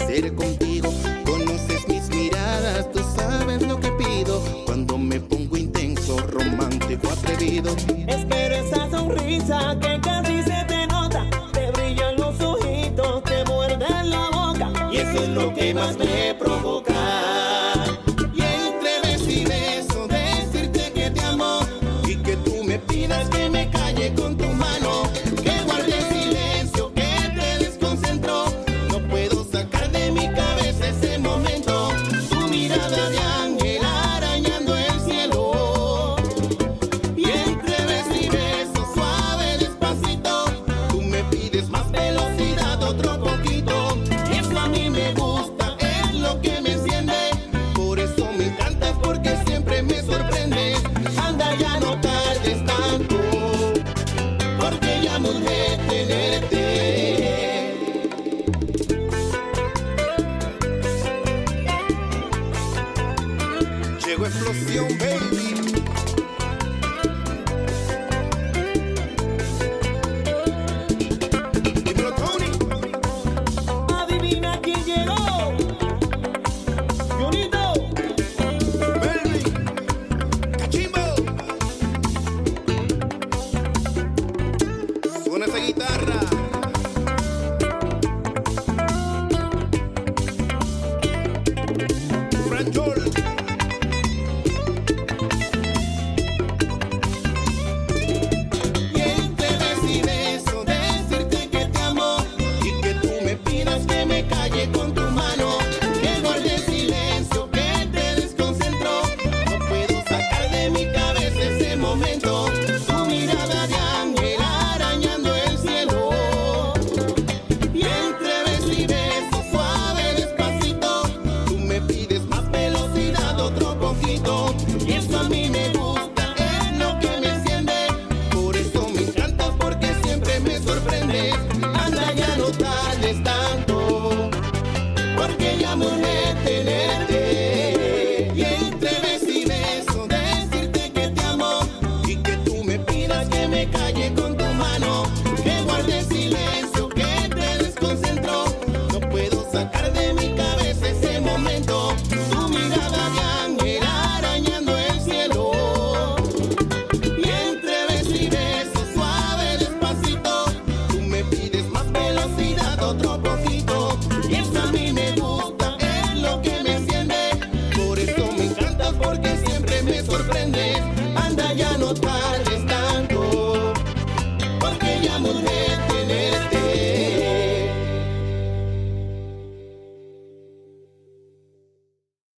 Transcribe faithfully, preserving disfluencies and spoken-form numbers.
ser contigo. Conoces mis miradas, tú sabes lo que pido. Cuando me pongo intenso, romántico, atrevido. Espero esa sonrisa que casi se te nota. Te brillan los ojitos, te muerden la boca. Y eso es lo que más me provoca. Y entre beso y beso, decirte que te amo. Y que tú me pidas que me calle con tu mano. Que guarde silencio, que te desconcentro. No puedo sacar de mi cabeza ese momento. Tu mirada de ángel arañando el cielo. Y entre beso y beso, suave, despacito. Tú me pides más velocidad, otro poquito. Y eso a mí me gusta, es lo que me enciende. Por eso me encantas, porque siempre me sorprendes. Anda, ya no tardes tanto, porque ya no de tenerte. Llegó Explosión, baby. Dímelo, Tony. Adivina quién llegó. Junito. Baby. Cachimbo. Suena esa guitarra. Franchol. Y entre beso y beso, decirte que te amo. Y que tú me pidas que me calle con tu mano. Que guarde silencio, que te desconcentro. No puedo sacar de mi cabeza ese momento. Tu mirada de ángel arañando el cielo. Y entre beso y beso, suave, despacito. Tú me pides más velocidad, otro poquito. Y eso a mí me gusta, es lo que me enciende. Por eso me encanta, porque siempre me sorprendes. Anda, ya no tardes tanto,